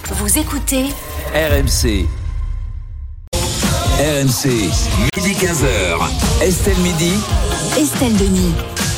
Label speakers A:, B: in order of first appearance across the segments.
A: Vous écoutez
B: RMC. RMC, midi 15h. Estelle Midi.
A: Estelle Denis.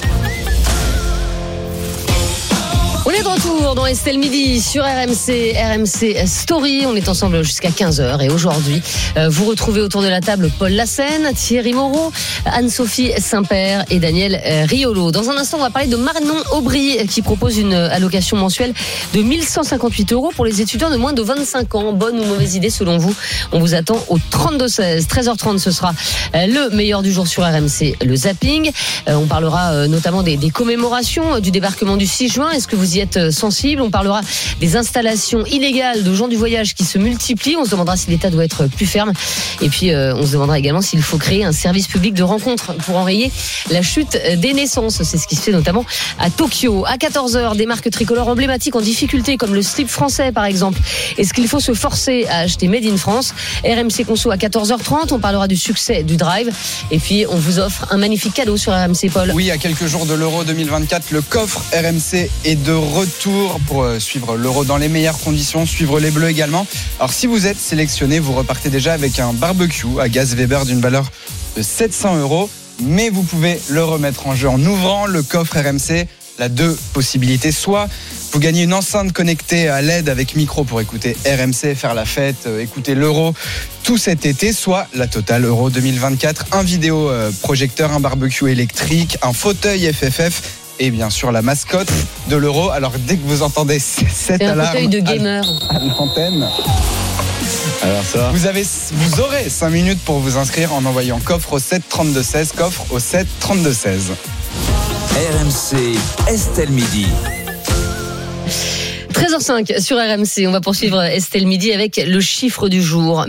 C: On est de retour dans Estelle Midi sur RMC Story. On est ensemble jusqu'à 15h et aujourd'hui, vous retrouvez autour de la table Paul Lassène, Thierry Moreau, Anne-Sophie Saint-Père et Daniel Riolo. Dans un instant, on va parler de Manon Aubry qui propose une allocation mensuelle de 1158 € pour les étudiants de moins de 25 ans. Bonne ou mauvaise idée selon vous? On vous attend au 32-16. 13h30, ce sera le meilleur du jour sur RMC, le zapping. On parlera notamment des commémorations du débarquement du 6 juin. Est-ce que vous y êtes sensible? On parlera des installations illégales de gens du voyage qui se multiplient. On se demandera si l'État doit être plus ferme. Et puis, on se demandera également s'il faut créer un service public de rencontre pour enrayer la chute des naissances. C'est ce qui se fait notamment à Tokyo. À 14h, des marques tricolores emblématiques en difficulté, comme le slip français, par exemple. Est-ce qu'il faut se forcer à acheter Made in France? RMC Conso à 14h30. On parlera du succès du Drive. Et puis, on vous offre un magnifique cadeau sur RMC, Paul.
D: Oui, à quelques jours de l'Euro 2024, le coffre RMC est de retour pour suivre l'Euro dans les meilleures conditions, suivre les Bleus également. Alors si vous êtes sélectionné, vous repartez déjà avec un barbecue à gaz Weber d'une valeur de 700 €, mais vous pouvez le remettre en jeu en ouvrant le coffre RMC. La deux possibilités, soit vous gagnez une enceinte connectée à LED avec micro pour écouter RMC, faire la fête, écouter l'Euro tout cet été, soit la totale Euro 2024, un vidéo projecteur, un barbecue électrique, un fauteuil FFF et bien sûr la mascotte de l'Euro. Alors dès que vous entendez cette alarme,
C: un fauteuil de gamer
D: à l'antenne, alors ça, vous aurez 5 minutes pour vous inscrire en envoyant coffre au 7 32 16, coffre au 7 32 16.
B: RMC, Estelle Midi.
C: 13h05 sur RMC, on va poursuivre Estelle Midi avec le chiffre du jour,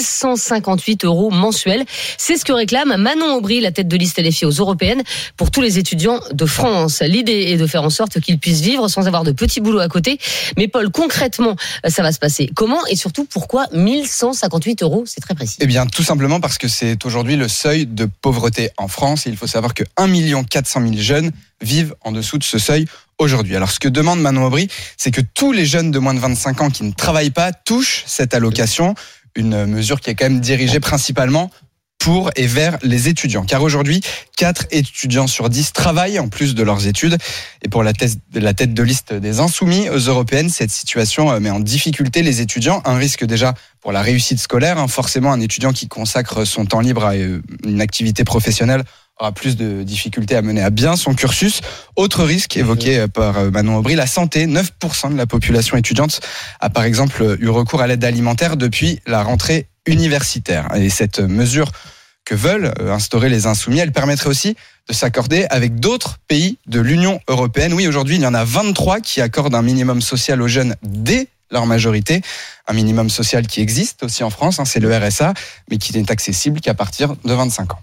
C: 1158 € mensuels. C'est ce que réclame Manon Aubry, la tête de liste LFI aux Européennes, pour tous les étudiants de France. L'idée est de faire en sorte qu'ils puissent vivre sans avoir de petits boulots à côté. Mais Paul, concrètement, ça va se passer comment et surtout pourquoi 1158 €? C'est très précis.
D: Eh bien, tout simplement parce que c'est aujourd'hui le seuil de pauvreté en France. Et il faut savoir que 1 400 000 jeunes vivent en dessous de ce seuil aujourd'hui. Alors, ce que demande Manon Aubry, c'est que tous les jeunes de moins de 25 ans qui ne travaillent pas touchent cette allocation, une mesure qui est quand même dirigée principalement pour et vers les étudiants. Car aujourd'hui, 4 étudiants sur 10 travaillent en plus de leurs études. Et pour la tête de liste des Insoumis aux Européennes, cette situation met en difficulté les étudiants. Un risque déjà pour la réussite scolaire. Forcément, un étudiant qui consacre son temps libre à une activité professionnelle aura plus de difficultés à mener à bien son cursus. Autre risque évoqué par Manon Aubry, la santé. 9% de la population étudiante a par exemple eu recours à l'aide alimentaire depuis la rentrée universitaire. Et cette mesure que veulent instaurer les Insoumis, elle permettrait aussi de s'accorder avec d'autres pays de l'Union européenne. Oui, aujourd'hui, il y en a 23 qui accordent un minimum social aux jeunes dès leur majorité. Un minimum social qui existe aussi en France, c'est le RSA, mais qui n'est accessible qu'à partir de 25 ans.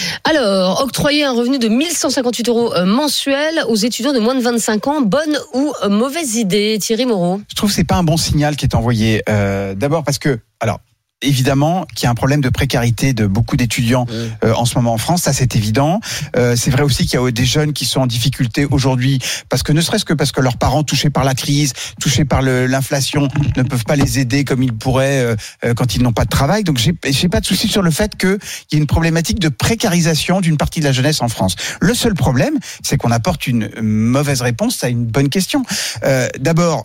C: Alors, octroyer un revenu de 1158 € mensuels aux étudiants de moins de 25 ans, bonne ou mauvaise idée? Thierry Moreau.
E: Je trouve que c'est pas un bon signal qui est envoyé. D'abord parce que, alors, évidemment qu'il y a un problème de précarité de beaucoup d'étudiants en ce moment en France, ça c'est évident. C'est vrai aussi qu'il y a des jeunes qui sont en difficulté aujourd'hui parce que ne serait-ce que parce que leurs parents touchés par la crise, touchés par l'inflation, ne peuvent pas les aider comme ils pourraient quand ils n'ont pas de travail. Donc j'ai pas de souci sur le fait qu'il y ait une problématique de précarisation d'une partie de la jeunesse en France. Le seul problème, c'est qu'on apporte une mauvaise réponse à une bonne question. D'abord,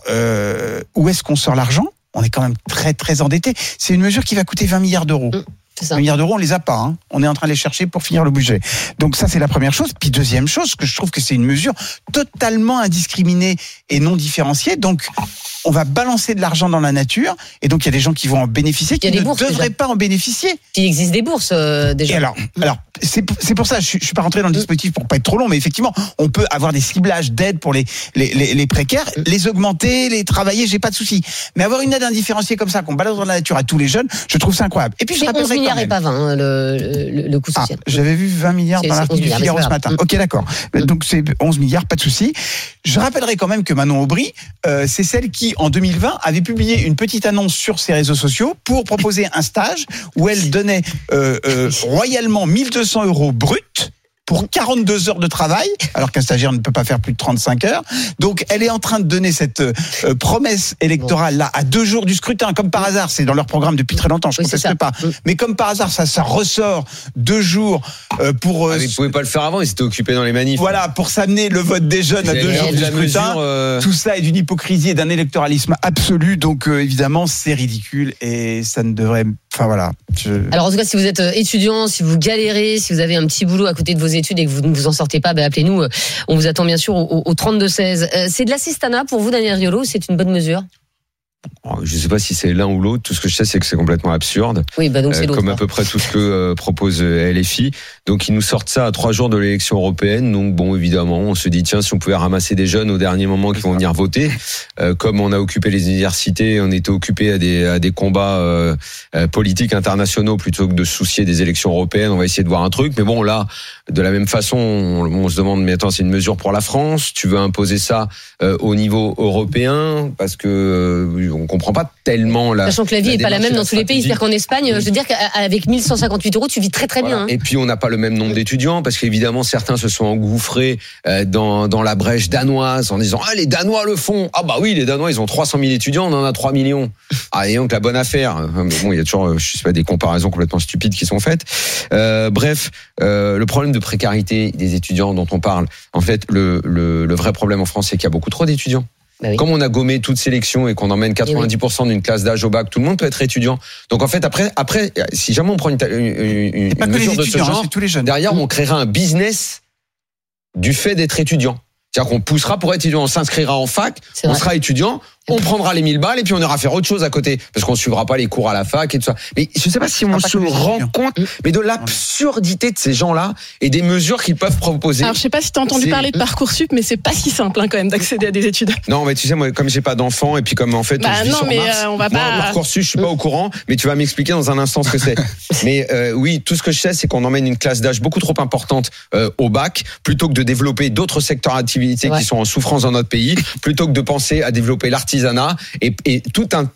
E: où est-ce qu'on sort l'argent ? On est quand même très très endetté. C'est une mesure qui va coûter 20 milliards d'euros. 20 milliards d'euros, on les a pas. On est en train de les chercher pour finir le budget. Donc ça, c'est la première chose. Puis deuxième chose, que je trouve que c'est une mesure totalement indiscriminée et non différenciée. Donc on va balancer de l'argent dans la nature, et donc il y a des gens qui vont en bénéficier, qui ne devraient pas en bénéficier.
C: Il existe des bourses déjà.
E: Et alors c'est pour ça, je suis pas rentré dans le dispositif pour pas être trop long, mais effectivement, on peut avoir des ciblages d'aide pour les précaires, les augmenter, les travailler, j'ai pas de souci. Mais avoir une aide indifférenciée comme ça, qu'on balance dans la nature à tous les jeunes, je trouve ça incroyable. Et puis je rappellerai
C: 11 milliards et pas 20, le coût social.
E: J'avais vu 20 milliards dans l'article du Figaro ce matin. Ok, d'accord. Donc c'est 11 milliards, pas de souci. Je rappellerai quand même que Manon Aubry, c'est celle qui, en 2020, avait publié une petite annonce sur ses réseaux sociaux pour proposer un stage où elle donnait royalement 1 200 € bruts pour 42 heures de travail, alors qu'un stagiaire ne peut pas faire plus de 35 heures. Donc, elle est en train de donner cette promesse électorale-là à 2 jours du scrutin, comme par hasard. C'est dans leur programme depuis très longtemps, je ne conteste pas. Mais comme par hasard, ça ressort 2 jours pour...
F: ils ne pouvaient pas le faire avant, ils s'étaient occupés dans les manifs.
E: Voilà, pour s'amener le vote des jeunes à 2 jours du scrutin. Tout ça est d'une hypocrisie et d'un électoralisme absolu. Donc, évidemment, c'est ridicule et ça ne devrait... Enfin, voilà.
C: Alors, en tout cas, si vous êtes étudiant, si vous galérez, si vous avez un petit boulot à côté de vos études et que vous ne vous en sortez pas, appelez-nous. On vous attend bien sûr au 32-16. C'est de l'assistanat pour vous, Daniel Riolo, ou c'est une bonne mesure?
F: Je ne sais pas si c'est l'un ou l'autre. Tout ce que je sais, c'est que c'est complètement absurde.
C: Oui, donc c'est l'autre.
F: Comme à peu près tout ce que propose LFI. Donc, ils nous sortent ça à 3 jours de l'élection européenne. Donc, bon, évidemment, on se dit, tiens, si on pouvait ramasser des jeunes au dernier moment qui vont venir voter, comme on a occupé les universités, on était occupé à des combats politiques internationaux plutôt que de se soucier des élections européennes. On va essayer de voir un truc. Mais bon, là, de la même façon, on se demande, mais attends, c'est une mesure pour la France. Tu veux imposer ça au niveau européen parce que on comprend pas tellement la.
C: Sachant que la vie est pas la même dans tous les pays. C'est-à-dire qu'en Espagne, je veux dire qu'avec 1158 €, tu vis très très bien. Hein.
F: Et puis on n'a pas le même nombre d'étudiants parce qu'évidemment certains se sont engouffrés dans la brèche danoise en disant les Danois le font. Ah bah oui, les Danois ils ont 300 000 étudiants, on en a 3 millions. Ah et donc la bonne affaire. Mais bon, il y a toujours je sais pas des comparaisons complètement stupides qui sont faites. Bref, le problème de précarité des étudiants dont on parle, en fait le vrai problème en France c'est qu'il y a beaucoup trop d'étudiants.
C: Bah oui.
F: Comme on a gommé toute sélection et qu'on emmène 90% d'une classe d'âge au bac, tout le monde peut être étudiant. Donc en fait, après, si jamais on prend une mesure de ce genre,
E: tous les jeunes.
F: Derrière, on créera un business du fait d'être étudiant. C'est-à-dire qu'on poussera pour être étudiant, on s'inscrira en fac, on sera étudiant, on prendra les 1000 balles et puis on ira faire autre chose à côté parce qu'on suivra pas les cours à la fac et tout ça. Mais je sais pas si on se rend compte mais de l'absurdité de ces gens-là et des mesures qu'ils peuvent proposer.
G: Alors je sais pas si tu as entendu parler de Parcoursup mais c'est pas si simple quand même d'accéder à des études.
F: Non, mais tu sais moi comme j'ai pas d'enfants et puis comme en fait je vis sur Mars,
G: on va pas
F: Parcoursup, je suis pas au courant, mais tu vas m'expliquer dans un instant ce que c'est. Mais oui, tout ce que je sais c'est qu'on emmène une classe d'âge beaucoup trop importante au bac plutôt que de développer d'autres secteurs d'activité qui sont en souffrance dans notre pays, plutôt que de penser à développer l'artisanat et tout un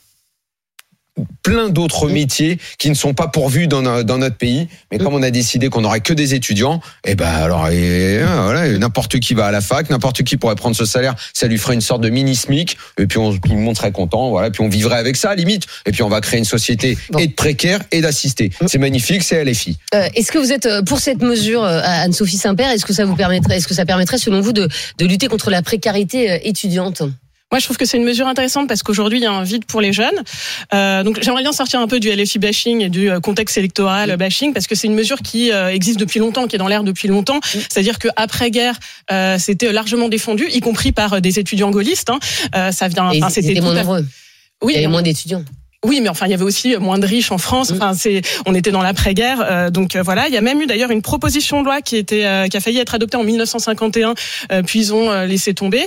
F: plein d'autres métiers qui ne sont pas pourvus dans notre pays. Mais comme on a décidé qu'on n'aurait que des étudiants, et ben alors voilà, n'importe qui va à la fac, n'importe qui pourrait prendre ce salaire, ça lui ferait une sorte de mini SMIC, et puis tout le monde serait content, voilà, puis on vivrait avec ça à limite, et puis on va créer une société et de précaires et d'assistés. C'est magnifique, c'est LFI.
C: Est-ce que vous êtes pour cette mesure, Anne-Sophie Saint-Père, est-ce que ça permettrait selon vous de lutter contre la précarité étudiante?
G: Moi, je trouve que c'est une mesure intéressante parce qu'aujourd'hui, il y a un vide pour les jeunes. Donc, j'aimerais bien sortir un peu du LFI bashing et du contexte électoral bashing parce que c'est une mesure qui existe depuis longtemps, qui est dans l'air depuis longtemps. C'est-à-dire qu'après-guerre, c'était largement défendu, y compris par des étudiants gaullistes. Ça vient.
C: Et c'était moins nombreux. Oui, il y avait moins d'étudiants.
G: Oui, mais enfin, il y avait aussi moins de riches en France. Enfin, on était dans l'après-guerre, donc voilà. Il y a même eu d'ailleurs une proposition de loi qui a failli être adoptée en 1951, puis ils ont laissé tomber.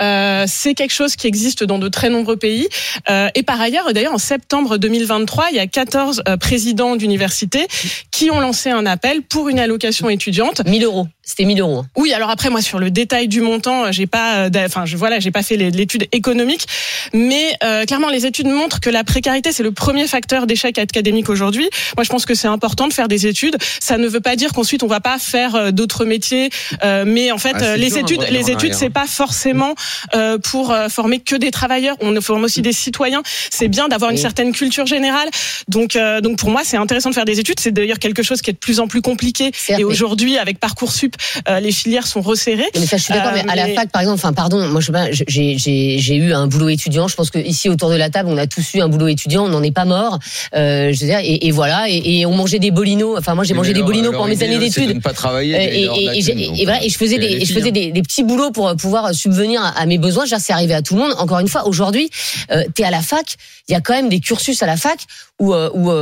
G: C'est quelque chose qui existe dans de très nombreux pays. Et par ailleurs, d'ailleurs, en septembre 2023, il y a 14 présidents d'universités qui ont lancé un appel pour une allocation étudiante.
C: 1 000 €. C'était 1 000 €.
G: Oui, alors après, moi, sur le détail du montant, j'ai pas fait l'étude économique, mais clairement, les études montrent que la précarité, c'est le premier facteur d'échec académique aujourd'hui. Moi, je pense que c'est important de faire des études. Ça ne veut pas dire qu'ensuite on va pas faire d'autres métiers, mais en fait, les études, c'est pas forcément pour former que des travailleurs. On forme aussi des citoyens. C'est bien d'avoir une certaine culture générale. Donc pour moi, c'est intéressant de faire des études. C'est d'ailleurs quelque chose qui est de plus en plus compliqué. Et aujourd'hui, avec Parcoursup, les filières sont resserrées.
C: Mais ça, je suis d'accord. Mais à la fac, par exemple, moi, je sais pas, j'ai eu un boulot étudiant. Je pense que ici, autour de la table, on a tous eu un boulot étudiant. On n'en est pas mort. Je veux dire, et voilà. Et on mangeait des bolinos. Enfin, moi, j'ai mangé des bolinos pendant mes années d'études.
F: De ne pas travailler.
C: Et je faisais des petits boulots pour pouvoir subvenir à mes besoins. C'est arrivé à tout le monde. Encore une fois, aujourd'hui, t'es à la fac. Il y a quand même des cursus à la fac où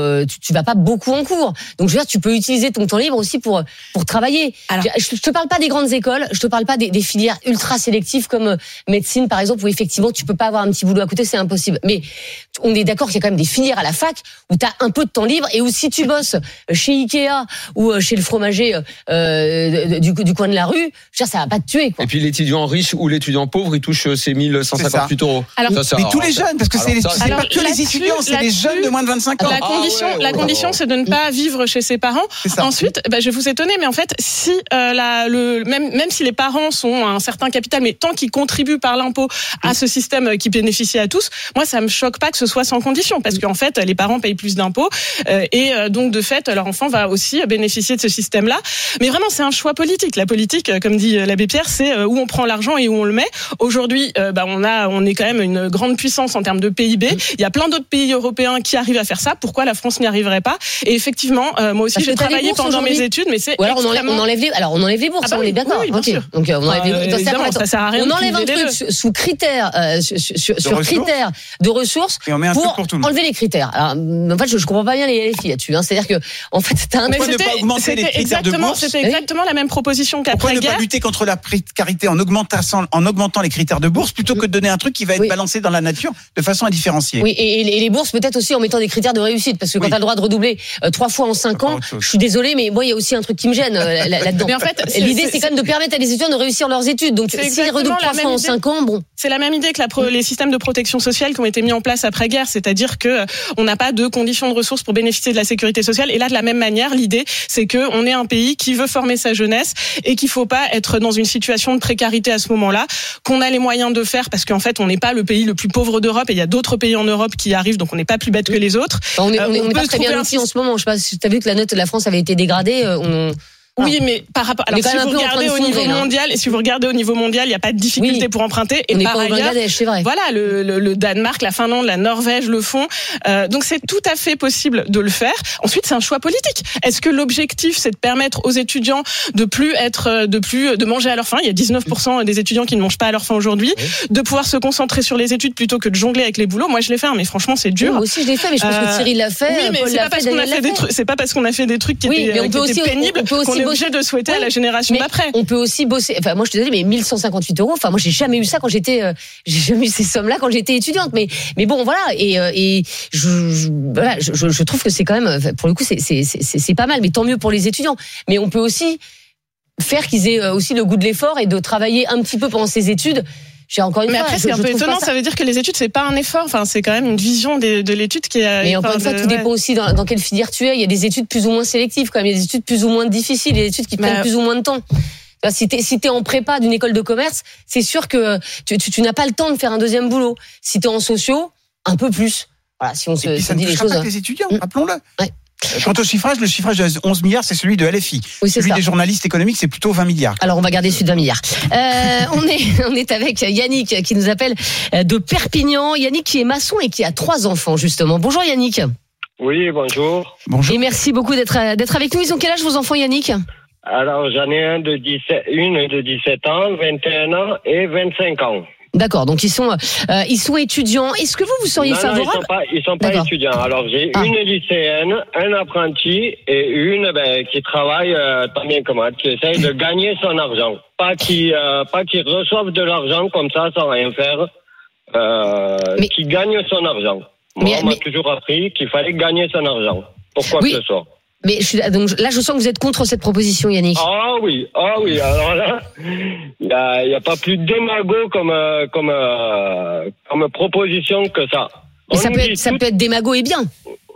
C: tu vas pas beaucoup en cours. Donc, je veux dire, tu peux utiliser ton temps libre aussi pour travailler. Alors, je te parle pas des grandes écoles. Je te parle pas des filières ultra sélectives comme médecine, par exemple, où effectivement, tu peux pas avoir un petit boulot à côté, c'est impossible. Mais on est d'accord qu'il y a quand même des filières à la fac où tu as un peu de temps libre et où si tu bosses chez Ikea ou chez le fromager du coin de la rue, je veux dire, ça va pas te tuer, quoi.
F: Et puis l'étudiant riche ou l'étudiant pauvre, il touche ses 1 158 €.
E: Alors, mais tous les jeunes, parce que c'est pas que les étudiants, c'est les jeunes de moins de 25 25 ans.
G: La condition, c'est de ne pas vivre chez ses parents. Ensuite, je vais vous étonner, mais en fait, si même si les parents sont un certain capital, mais tant qu'ils contribuent par l'impôt à ce système qui bénéficie à tous, moi, ça me choque pas que ce soit sans condition, parce qu'en fait, les parents payent plus d'impôts et donc de fait, leur enfant va aussi bénéficier de ce système-là. Mais vraiment, c'est un choix politique. La politique, comme dit l'abbé Pierre, c'est où on prend l'argent et où on le met. Aujourd'hui, on est quand même une grande puissance en termes de PIB. Il y a plein d'autres pays européens qui arrivent à faire ça. Pourquoi la France n'y arriverait pas? Et effectivement, moi aussi, j'ai travaillé pendant mes études, mais c'est extrêmement...
C: on enlève les bourses, on est d'accord.
G: Oui, bien sûr.
C: Donc on enlève les bourses.
G: Ça sert à rien.
C: On enlève un truc sous critères, sur critères de ressources
E: et on met un truc pour tout le monde.
C: Enlever les critères. Alors, en fait, je comprends pas bien les filles là-dessus. C'est-à-dire que, en fait, t'as un
E: truc. Pas augmenter les critères de bourse.
G: C'était exactement la même proposition qu'après-guerre.
E: Pourquoi ne pas lutter contre la précarité en augmentant les critères de bourse plutôt que de donner un truc qui va être balancé dans la nature de façon indifférenciée?
C: Oui, et les bourses peut-être aussi en mettant des critères de réussite, parce que quand t'as le droit de redoubler 3 fois en 5 ans, je suis désolée, mais moi il y a aussi un truc qui me gêne là-dedans.
G: Mais en fait,
C: l'idée c'est quand même de permettre à les étudiants de réussir leurs études. Donc s'ils redoublent 3 fois en 5 ans, bon.
G: C'est la même idée que les systèmes de protection sociale qui ont été mis en place après-guerre, c'est-à-dire que on n'a pas de conditions de ressources pour bénéficier de la sécurité sociale. Et là, de la même manière, l'idée, c'est que on est un pays qui veut former sa jeunesse et qu'il faut pas être dans une situation de précarité à ce moment-là, qu'on a les moyens de faire, parce qu'en fait, on n'est pas le pays le plus pauvre d'Europe et il y a d'autres pays en Europe qui arrivent, donc on n'est pas plus bête que les autres.
C: On est pas très bien lotis en ce moment. Je sais pas si tu as vu que la note de la France avait été dégradée.
G: Oui, mais par rapport. Alors, si vous regardez au niveau mondial, il n'y a pas de difficulté pour emprunter. Et par ailleurs,
C: Bangladesh, c'est vrai.
G: Voilà, le Danemark, la Finlande, la Norvège le font. Donc c'est tout à fait possible de le faire. Ensuite, c'est un choix politique. Est-ce que l'objectif, c'est de permettre aux étudiants de manger à leur faim? Il y a 19% des étudiants qui ne mangent pas à leur faim aujourd'hui. De pouvoir se concentrer sur les études plutôt que de jongler avec les boulots. Moi, je l'ai fait, mais franchement, c'est dur.
C: Moi aussi, je l'ai fait, mais je pense que Cyril l'a fait.
G: Oui, mais c'est pas parce qu'on a fait des trucs qui étaient pénibles qu'on est obligé de souhaiter à la génération d'après.
C: On peut aussi bosser. Enfin, moi, je te dis, mais 1158 €. Enfin, moi, j'ai jamais eu ça quand j'ai jamais eu ces sommes-là quand j'étais étudiante. Mais bon, voilà. Et je trouve que c'est quand même, pour le coup, c'est pas mal. Mais tant mieux pour les étudiants. Mais on peut aussi faire qu'ils aient aussi le goût de l'effort et de travailler un petit peu pendant ces études.
G: Mais après, c'est un peu étonnant. Ça veut dire que les études, c'est pas un effort. Enfin, c'est quand même une vision de l'étude qui est.
C: Mais encore une fois, tout dépend aussi dans quelle filière tu es. Il y a des études plus ou moins sélectives, quand même. Il y a des études plus ou moins difficiles. Il y a des études qui prennent plus ou moins de temps. Si t'es en prépa d'une école de commerce, c'est sûr que tu n'as pas le temps de faire un deuxième boulot. Si t'es en sociaux, un peu plus. Voilà, si on se dit les choses.
E: Ça ne touchera pas les étudiants, rappelons-le. Ouais. Quant au chiffrage, le chiffrage de 11 milliards, c'est celui de LFI.
C: Oui,
E: celui des journalistes économiques, c'est plutôt 20 milliards.
C: Alors, on va garder celui de 20 milliards. On est avec Yannick qui nous appelle de Perpignan. Yannick qui est maçon et qui a 3 enfants, justement. Bonjour Yannick.
H: Oui, bonjour.
E: Bonjour.
C: Et merci beaucoup d'être avec nous. Ils ont quel âge vos enfants, Yannick?
H: Alors, j'en ai une de 17 ans, 21 ans et 25 ans.
C: D'accord, donc ils sont étudiants. Est-ce que vous seriez favorable?
H: Ils sont pas étudiants. Alors j'ai une lycéenne, un apprenti et une qui travaille tant bien que mal, qui essaye de gagner son argent, pas qui reçoivent de l'argent comme ça sans rien faire, qui gagne son argent. Moi, on m'a toujours appris qu'il fallait gagner son argent. Pourquoi que ce soit.
C: Mais donc là, je sens que vous êtes contre cette proposition, Yannick.
H: Ah oui. Alors là, il y a pas plus démago comme proposition que ça.
C: Ça peut être démago et bien.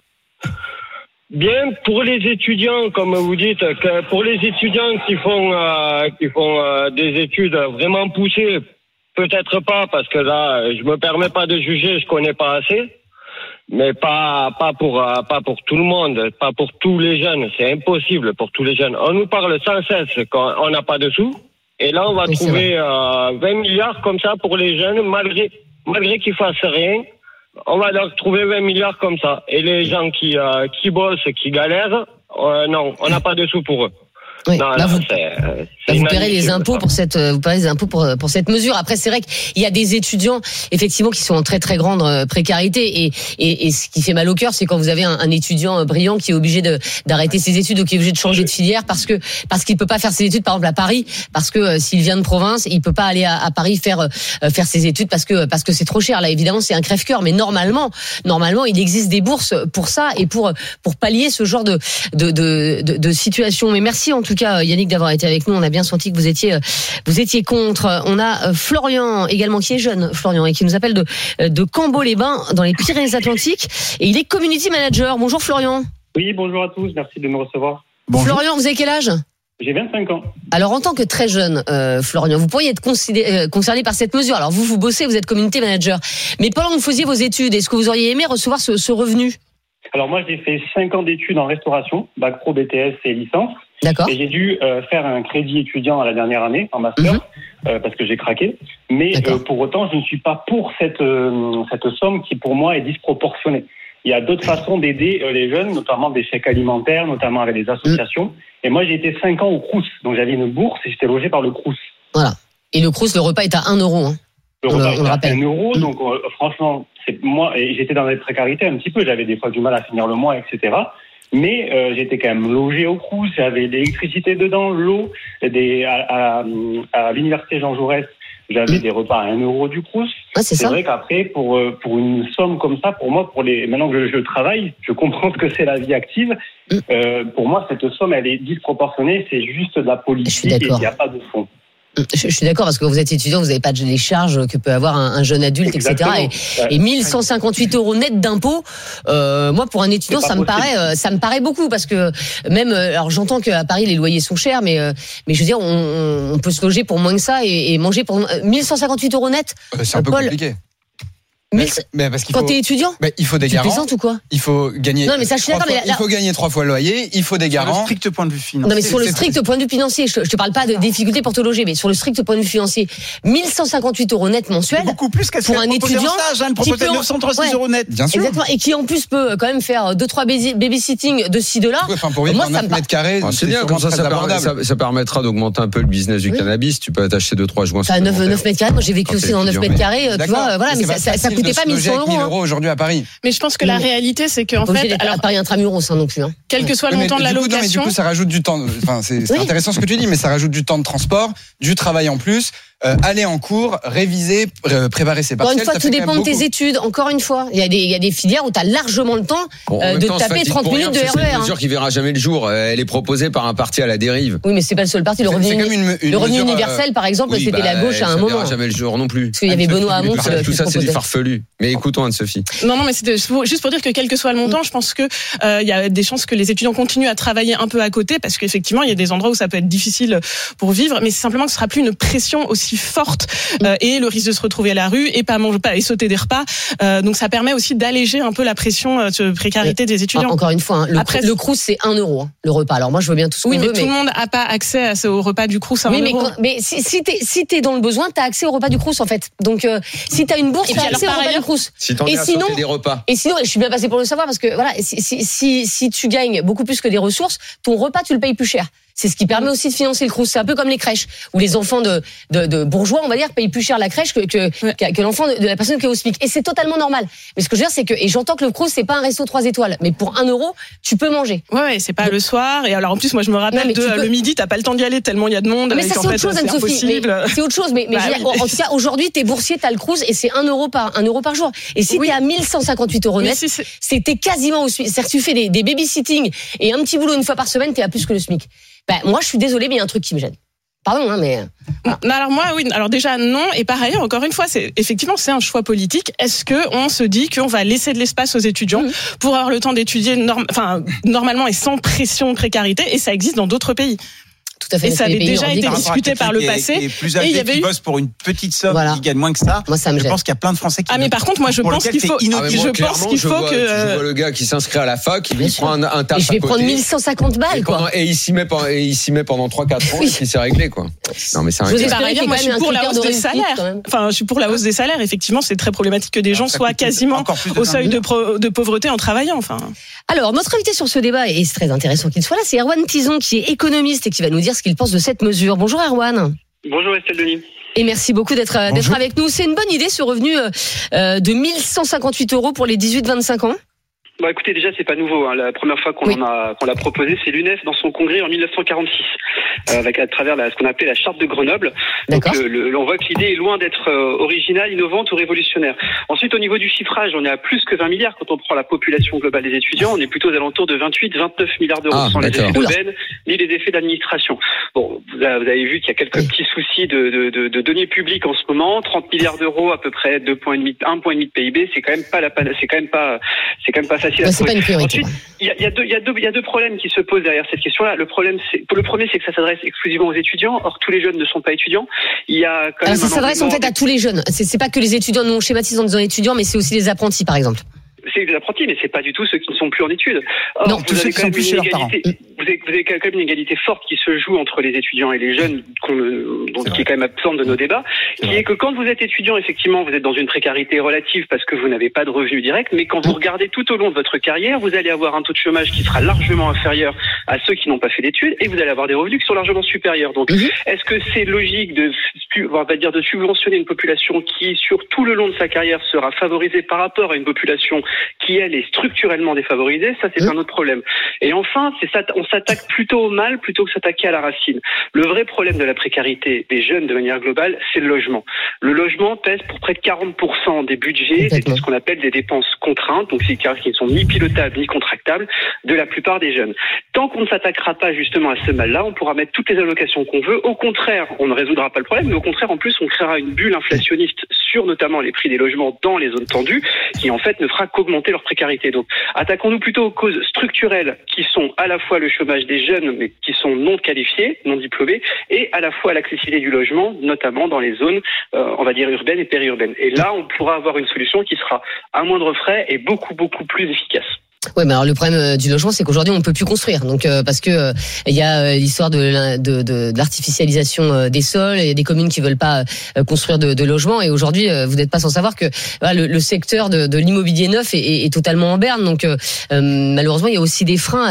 H: Bien pour les étudiants, comme vous dites, que pour les étudiants qui font des études vraiment poussées, peut-être pas, parce que là, je me permets pas de juger, je connais pas assez. Mais pas pour tout le monde, pas pour tous les jeunes. C'est impossible pour tous les jeunes. On nous parle sans cesse quand on n'a pas de sous. Et là, on va trouver 20 milliards comme ça pour les jeunes, malgré qu'ils fassent rien. On va leur trouver 20 milliards comme ça. Et les gens qui bossent, qui galèrent, non, on n'a pas de sous pour eux.
C: Oui. Non, là, vous paierez les impôts pour cette mesure. Après, c'est vrai qu'il y a des étudiants effectivement qui sont en très très grande précarité et ce qui fait mal au cœur, c'est quand vous avez un étudiant brillant qui est obligé d'arrêter ses études ou qui est obligé de changer de filière parce qu'il peut pas faire ses études par exemple à Paris, parce que s'il vient de province, il peut pas aller à Paris faire ses études parce que c'est trop cher. Là, évidemment, c'est un crève-cœur, mais normalement, il existe des bourses pour ça et pour pallier ce genre de situation. Mais merci en tout tout cas, Yannick, d'avoir été avec nous. On a bien senti que vous étiez contre. On a Florian également, qui est jeune, Florian, et qui nous appelle de Cambo-les-Bains, dans les Pyrénées-Atlantiques. Et il est community manager. Bonjour Florian.
I: Oui, bonjour à tous. Merci de me recevoir.
E: Bonjour.
C: Florian, vous avez quel âge ?
I: J'ai 25 ans.
C: Alors, en tant que très jeune, Florian, vous pourriez être concerné par cette mesure. Alors, vous bossez, vous êtes community manager. Mais pendant que vous faisiez vos études, est-ce que vous auriez aimé recevoir ce revenu ?
I: Alors moi, j'ai fait 5 ans d'études en restauration, bac pro, BTS et licence.
C: D'accord.
I: Et j'ai dû faire un crédit étudiant à la dernière année, en master, parce que j'ai craqué. Mais pour autant, je ne suis pas pour cette somme qui, pour moi, est disproportionnée. Il y a d'autres façons d'aider les jeunes, notamment des chèques alimentaires, notamment avec des associations. Et moi, j'ai été 5 ans au Crous. Donc, j'avais une bourse et j'étais logé par le Crous.
C: Voilà. Et le Crous, le repas est à 1 euro. Hein.
I: Le repas
C: on le
I: est
C: rappelle.
I: à 1 euro. Donc, franchement, moi, et j'étais dans la précarité un petit peu. J'avais des fois du mal à finir le mois, etc. Mais j'étais quand même logé au Crous. J'avais l'électricité dedans, l'eau. À l'université Jean Jaurès, j'avais des repas à 1 euro du Crous.
C: Ah, c'est ça.
I: Vrai qu'après, pour une somme comme ça, pour moi, maintenant que je travaille, je comprends ce que c'est la vie active. Pour moi, cette somme, elle est disproportionnée. C'est juste de la politique et il n'y a pas de fond.
C: Je suis d'accord, parce que vous êtes étudiant, vous n'avez pas les charges que peut avoir un jeune adulte, exactement. Etc. Et 1158 euros net d'impôts, moi, pour un étudiant, ça me paraît beaucoup, parce que même, alors j'entends qu'à Paris, les loyers sont chers, mais je veux dire, on peut se loger pour moins que ça et manger pour 1158 euros net.
D: C'est un peu compliqué.
C: Mais parce quand t'es étudiant,
D: il faut des garants.
C: Tu plaisantes ou quoi ?
D: Il faut gagner.
C: Non, mais ça, je suis d'accord.
D: Il faut gagner 3 fois le loyer. Il faut des garants.
E: Sur le strict point de vue financier.
C: Non, mais sur le strict point de vue financier, je te parle pas de difficultés pour te loger, mais sur le strict point de vue financier, 1158 euros net mensuels.
E: C'est beaucoup plus qu'à
C: pour un étudiant.
E: Elle proposait 936 euros net.
D: Bien sûr.
C: Exactement. Et qui en plus peut quand même faire 2-3 babysitting de ci de là.
D: Pour vivre dans 9 mètres carrés,
F: c'est bien, comme ça permettra d'augmenter un peu le business du cannabis. Tu peux t'acheter 2-3 joints.
C: 9 mètres carrés. Moi, j'ai vécu aussi dans 9 mètres carrés. Tu vois, voilà, mais ça coûtait pas 1100
D: euros aujourd'hui à Paris.
G: Mais je pense que la réalité, c'est qu'en fait,
C: alors Paris intramuros, non plus.
G: Quel que soit le montant de la location.
D: Mais du coup, ça rajoute du temps. Enfin, c'est intéressant ce que tu dis, mais ça rajoute du temps de transport, du travail en plus. Aller en cours, réviser, préparer ses partiels.
C: Encore une fois, tout dépend de tes études. Encore une fois, il y a des filières où tu as largement le temps de taper 30 minutes de RER.
F: C'est une mesure qui verra jamais le jour. Elle est proposée par un parti à la dérive.
C: Oui, mais c'est pas le seul parti. Le revenu universel, par exemple, c'était la gauche à un moment. Ça
F: verra jamais le jour non plus.
C: Parce qu'il y avait Benoît Hamon.
F: Tout ça, c'est du farfelu. Mais écoutons Anne-Sophie.
G: Non, mais c'était juste pour dire que quel que soit le montant, je pense que il y a des chances que les étudiants continuent à travailler un peu à côté, parce qu'effectivement, il y a des endroits où ça peut être difficile pour vivre, mais c'est simplement que ce sera plus une pression aussi forte. Et le risque de se retrouver à la rue et pas manger, pas et sauter des repas. Donc ça permet aussi d'alléger un peu la pression de précarité des étudiants.
C: Encore une fois, le Crous c'est 1 euro le repas. Alors moi je veux bien tout ce qu'on veut.
G: Oui, mais tout le monde n'a pas accès au repas du Crous à 1 euro.
C: Mais si t'es dans le besoin, t'as accès au repas du Crous en fait. Donc si t'as une bourse, t'as accès au repas du Crous.
F: Si t'en es à sauter des repas.
C: Et sinon, je suis bien passé pour le savoir, parce que voilà, si tu gagnes beaucoup plus que des ressources, ton repas tu le payes plus cher. C'est ce qui permet aussi de financer le Crous. C'est un peu comme les crèches, où les enfants de bourgeois, on va dire, payent plus cher la crèche que l'enfant de la personne qui est au SMIC. Et c'est totalement normal. Mais ce que je veux dire, c'est que, et j'entends que le Crous, c'est pas un resto 3 étoiles, mais pour 1 euro, tu peux manger.
G: Ouais, c'est pas le soir. Et alors, en plus, moi, je me rappelle le midi, t'as pas le temps d'y aller tellement il y a de monde.
C: Mais ça, c'est autre chose, Anne-Sophie. C'est autre chose. Mais en tout cas, aujourd'hui, t'es boursier, t'as le Crous, et c'est 1 euro par jour. Et si t'es à 1158 euros net, t'es quasiment au SMIC. C'est-à-dire que tu fais des babysitting et un petit boulot une fois par semaine, t'es à plus que le SMIC. Moi, je suis désolée, mais il y a un truc qui me gêne. Pardon, mais.
G: Voilà. Alors moi, oui. Alors déjà non. Et par ailleurs, encore une fois, c'est un choix politique. Est-ce que on se dit qu'on va laisser de l'espace aux étudiants pour avoir le temps d'étudier normalement et sans pression, précarité, et ça existe dans d'autres pays.
C: Tout à fait.
G: Et ça avait déjà été discuté par le passé.
E: Et plus âgés qui bossent pour une petite somme, qui gagnent moins que ça.
C: Moi, ça me gêne.
E: Je pense qu'il y a plein de Français qui.
G: Mais par contre, moi, je pense qu'il faut.
F: Je vois le gars qui s'inscrit à la fac, il prend un taf.
C: Et je vais prendre 1150 balles, quoi.
F: Et il s'y met pendant 3-4 ans, et puis c'est réglé, quoi. Non, mais c'est un.
G: Par ailleurs, moi, je suis pour la hausse des salaires. Enfin, je suis pour la hausse des salaires. Effectivement, c'est très problématique que des gens soient quasiment au seuil de pauvreté en travaillant. Enfin.
C: Alors, notre invité sur ce débat, et c'est très intéressant qu'il soit là, c'est Erwan Tison, qui est économiste et qui va nous dire ce qu'il pense de cette mesure. Bonjour Erwan.
I: Bonjour Estelle Denis.
C: Et merci beaucoup d'être avec nous. C'est une bonne idée, ce revenu de 1158 euros pour les 18-25 ans?
J: Bon, écoutez, déjà, c'est pas nouveau. Hein. La première fois qu'on l'a proposé, c'est l'UNEF dans son congrès en 1946, à travers ce qu'on appelait la charte de Grenoble. Donc, on voit que l'idée est loin d'être originale, innovante ou révolutionnaire. Ensuite, au niveau du chiffrage, on est à plus que 20 milliards quand on prend la population globale des étudiants. On est plutôt aux alentours de 28-29 milliards d'euros sans les effets d'aubaine ni les effets d'administration. Bon, vous avez vu qu'il y a quelques petits soucis de deniers publics en ce moment. 30 milliards d'euros, à peu près 1,5 point de PIB, c'est quand même pas facile à trouver. Ensuite, il y a deux problèmes qui se posent derrière cette question-là. Le premier, c'est que ça s'adresse exclusivement aux étudiants. Or, tous les jeunes ne sont pas étudiants. Il y a quand même
C: ça s'adresse en fait à tous les jeunes. C'est pas que les étudiants. Nous on schématise en disant étudiants, mais c'est aussi les apprentis, par exemple.
J: C'est des apprentis, mais c'est pas du tout ceux qui ne sont plus en études. Or,
E: non, tous ceux qui sont plus chez leurs parents.
J: Vous avez quand même une égalité forte qui se joue entre les étudiants et les jeunes, qui est quand même absente de nos débats, qui est que quand vous êtes étudiant, effectivement, vous êtes dans une précarité relative parce que vous n'avez pas de revenus directs, mais quand vous regardez tout au long de votre carrière, vous allez avoir un taux de chômage qui sera largement inférieur à ceux qui n'ont pas fait d'études et vous allez avoir des revenus qui sont largement supérieurs. Donc, est-ce que c'est logique de subventionner une population qui, sur tout le long de sa carrière, sera favorisée par rapport à une population qui, elle, est structurellement défavorisée? Ça, c'est un autre problème. Et enfin, on s'attaque plutôt au mal plutôt que s'attaquer à la racine. Le vrai problème de la précarité des jeunes de manière globale, c'est le logement. Le logement pèse pour près de 40% des budgets, c'est ce qu'on appelle des dépenses contraintes, donc c'est qui ne sont ni pilotables ni contractables de la plupart des jeunes. Tant qu'on ne s'attaquera pas justement à ce mal-là, on pourra mettre toutes les allocations qu'on veut. Au contraire, on ne résoudra pas le problème, mais au contraire, en plus, on créera une bulle inflationniste sur notamment les prix des logements dans les zones tendues, qui en fait ne fera qu'augmenter leur précarité. Donc, attaquons-nous plutôt aux causes structurelles qui sont à la fois le chômage des jeunes, mais qui sont non qualifiés, non diplômés, et à la fois l'accessibilité du logement, notamment dans les zones, on va dire, urbaines et périurbaines. Et là, on pourra avoir une solution qui sera à moindre frais et beaucoup, beaucoup plus efficace.
C: Oui, mais alors le problème du logement, c'est qu'aujourd'hui on peut plus construire. Donc parce que il y a l'histoire de l'artificialisation des sols et des communes qui veulent pas construire de logements. Et aujourd'hui, vous n'êtes pas sans savoir que le secteur de l'immobilier neuf est totalement en berne. Donc malheureusement, il y a aussi des freins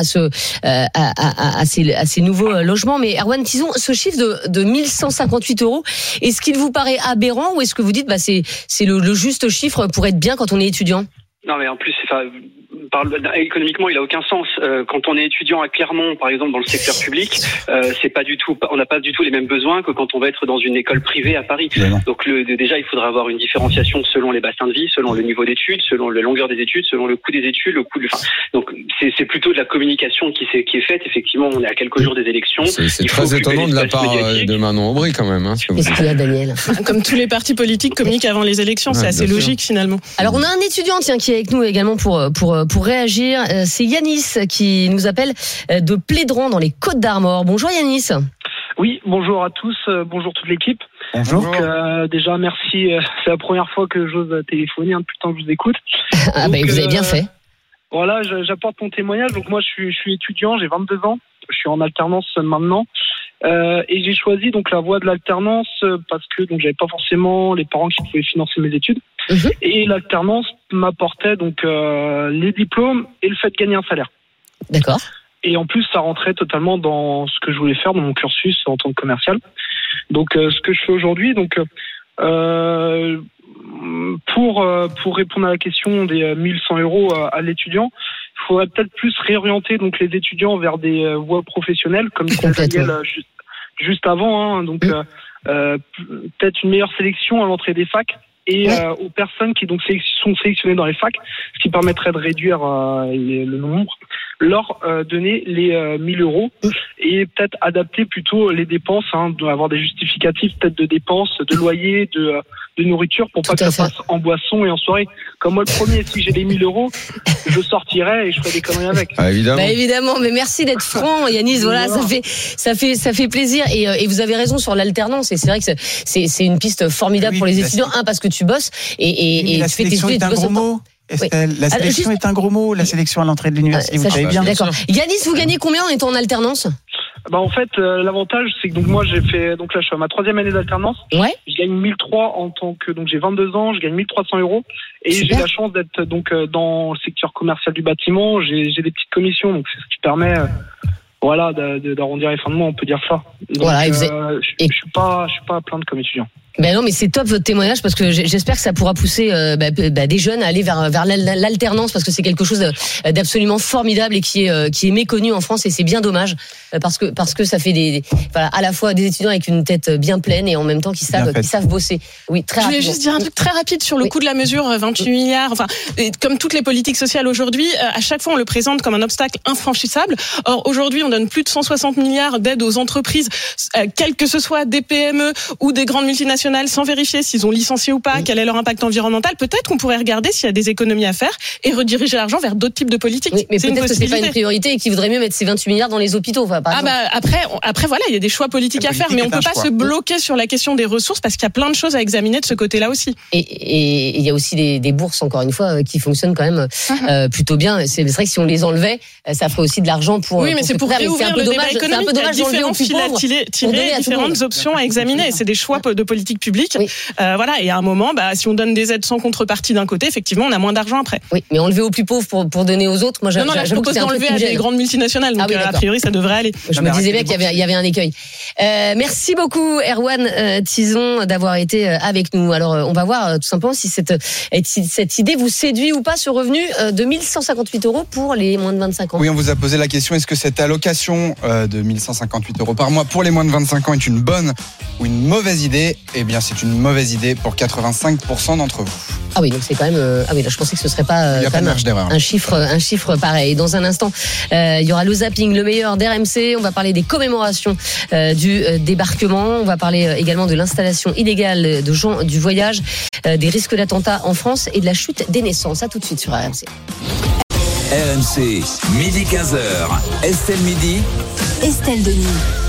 C: à ces nouveaux logements. Mais Erwan Tison, ce chiffre de 1158 €, est-ce qu'il vous paraît aberrant ou est-ce que vous dites c'est le juste chiffre pour être bien quand on est étudiant?
J: Non, mais en plus, économiquement, il a aucun sens. Quand on est étudiant à Clermont, par exemple, dans le secteur public, on n'a pas du tout les mêmes besoins que quand on va être dans une école privée à Paris. Donc, déjà, il faudra avoir une différenciation selon les bassins de vie, selon le niveau d'études, selon la longueur des études, selon le coût des études, donc, c'est plutôt de la communication qui est faite. Effectivement, on est à quelques jours des élections.
F: C'est très étonnant de la part de Manon Aubry, quand même.
C: Qu'est-ce qu'il y a, Daniel?
G: Comme tous les partis politiques communiquent avant les élections, c'est assez logique, finalement.
C: Alors, on a un étudiant, qui est avec nous également pour réagir. C'est Yanis qui nous appelle de Plédran dans les Côtes-d'Armor. Bonjour Yanis.
K: Oui, bonjour à tous, bonjour toute l'équipe.
E: Bonjour.
K: Donc, déjà merci, c'est la première fois que j'ose téléphoner depuis le temps que je vous écoute.
C: Vous avez bien fait.
K: Voilà, j'apporte mon témoignage. Donc moi je suis étudiant, j'ai 22 ans, je suis en alternance maintenant. Et j'ai choisi donc la voie de l'alternance parce que donc j'avais pas forcément les parents qui pouvaient financer mes études. Et l'alternance m'apportait donc les diplômes et le fait de gagner un salaire.
C: D'accord.
K: Et en plus, ça rentrait totalement dans ce que je voulais faire dans mon cursus en tant que commercial. Donc, ce que je fais aujourd'hui, donc pour répondre à la question des 1100 € à l'étudiant, il faudrait peut-être plus réorienter donc les étudiants vers des voies professionnelles, comme disait Daniel juste avant. Hein, donc, peut-être une meilleure sélection à l'entrée des facs. Et aux personnes qui donc sont sélectionnées dans les facs, ce qui permettrait de réduire le nombre, leur donner les 1000 € et peut-être adapter plutôt les dépenses, avoir des justificatifs peut-être de dépenses, de loyer, de nourriture pour pas que ça passe en boisson et en soirée. Comme moi le premier, si j'ai les 1000 €, je sortirais et je ferais des conneries avec.
C: Évidemment, mais merci d'être franc, Yanis. Voilà, ça fait plaisir et vous avez raison sur l'alternance et c'est vrai que c'est une piste formidable pour les étudiants. Parce que tu bosses et
E: la
C: tu fais tes
E: sélection
C: études.
E: est un gros mot. Estelle, la sélection est un gros mot. La sélection à l'entrée de l'université, vous savez bien.
C: D'accord. Yanis, vous gagnez combien en étant en alternance?
K: En fait, l'avantage, c'est que donc moi j'ai fait donc là je suis à ma 3e année d'alternance. Je gagne 1003 en tant que donc j'ai 22 ans, je gagne 1300 € et j'ai la chance d'être donc dans le secteur commercial du bâtiment. J'ai des petites commissions, donc c'est ce qui permet d'arrondir les fins de mois, on peut dire ça. Donc, je suis pas à plaindre comme étudiant.
C: Ben non, mais c'est top votre témoignage parce que j'espère que ça pourra pousser des jeunes à aller vers l'alternance parce que c'est quelque chose d'absolument formidable et qui est méconnu en France et c'est bien dommage parce que ça fait à la fois des étudiants avec une tête bien pleine et en même temps qui savent bosser. Oui, très rapidement.
G: Je voulais juste dire un truc très rapide sur le coût de la mesure, 28 milliards. Enfin, comme toutes les politiques sociales aujourd'hui, à chaque fois on le présente comme un obstacle infranchissable. Or aujourd'hui, on donne plus de 160 milliards d'aides aux entreprises, quelles que ce soit des PME ou des grandes multinationales, sans vérifier s'ils ont licencié ou pas, quel est leur impact environnemental. Peut-être qu'on pourrait regarder s'il y a des économies à faire et rediriger l'argent vers d'autres types de politiques.
C: Oui, mais peut-être que c'est pas une priorité et qu'il vaudrait mieux mettre ces 28 milliards dans les hôpitaux.
G: Après voilà, il y a des choix politiques à faire, mais on peut pas se bloquer sur la question des ressources parce qu'il y a plein de choses à examiner de ce côté-là aussi.
C: Et il y a aussi des bourses, encore une fois, qui fonctionnent quand même plutôt bien. C'est vrai que si on les enlevait, ça ferait aussi de l'argent pour.
G: Oui, mais c'est pour réouvrir le débat économique. Il y a différents fils à tirer, différentes options à examiner. C'est des choix de politique publique. Oui. Et à un moment, si on donne des aides sans contrepartie d'un côté, effectivement, on a moins d'argent après.
C: Oui, mais enlever aux plus pauvres pour donner aux autres. Moi,
G: je propose d'enlever à des grandes multinationales. Donc, a priori, ça devrait aller.
C: Je me disais bien qu'il y avait un écueil. Merci beaucoup, Erwan Tison, d'avoir été avec nous. Alors, on va voir tout simplement si cette idée vous séduit ou pas, ce revenu de 1 158 € pour les moins de 25 ans.
D: Oui, on vous a posé la question, est-ce que cette allocation de 1 158 € par mois pour les moins de 25 ans est une bonne ou une mauvaise idée? Eh bien, c'est une mauvaise idée pour 85% d'entre vous.
C: Ah oui, donc c'est quand même. Là, je pensais que ce serait pas.
D: Il y a pas de marge d'erreur.
C: Un chiffre pareil. Dans un instant, il y aura le zapping, le meilleur d'RMC. On va parler des commémorations du débarquement. On va parler également de l'installation illégale de gens du voyage, des risques d'attentats en France et de la chute des naissances. À tout de suite sur RMC.
B: RMC, midi 15h. Estelle Midi.
A: Estelle Denis.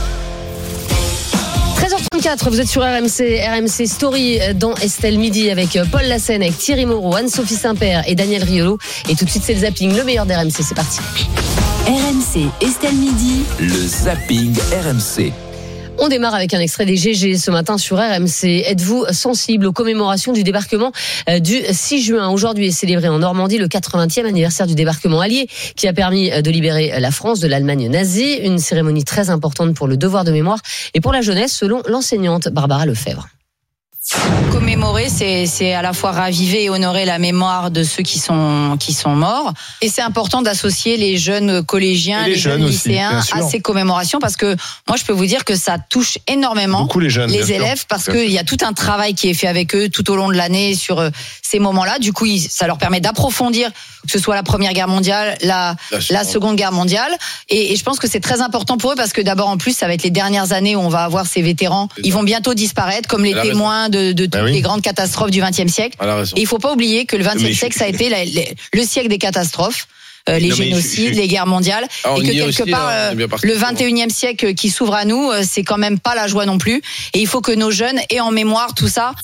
C: 13h34, vous êtes sur RMC Story dans Estelle Midi avec Paul Lassène, avec Thierry Moreau, Anne-Sophie Saint-Père et Daniel Riolo. Et tout de suite, c'est le zapping, le meilleur d'RMC. C'est parti.
A: RMC, Estelle Midi.
B: Le zapping RMC.
C: On démarre avec un extrait des GG ce matin sur RMC. Êtes-vous sensible aux commémorations du débarquement du 6 juin? Aujourd'hui est célébré en Normandie le 80e anniversaire du débarquement allié qui a permis de libérer la France de l'Allemagne nazie. Une cérémonie très importante pour le devoir de mémoire et pour la jeunesse selon l'enseignante Barbara Lefebvre.
L: Commémorer, c'est à la fois raviver et honorer la mémoire de ceux qui sont morts. Et c'est important d'associer les jeunes collégiens, les jeunes lycéens aussi, à ces commémorations parce que moi, je peux vous dire que ça touche énormément les élèves parce qu'il y a tout un travail qui est fait avec eux tout au long de l'année sur ces moments-là. Du coup, ça leur permet d'approfondir que ce soit la Première Guerre mondiale, la Seconde Guerre mondiale. Et je pense que c'est très important pour eux parce que d'abord, en plus, ça va être les dernières années où on va avoir ces vétérans. Ils vont bientôt disparaître comme les témoins de toutes les grandes catastrophes du XXe siècle. Et il faut pas oublier que le XXe siècle, ça a été le siècle des catastrophes. Les génocides, les guerres mondiales, et que quelque part le 21e siècle qui s'ouvre à nous, c'est quand même pas la joie non plus. Et il faut que nos jeunes aient en mémoire tout ça.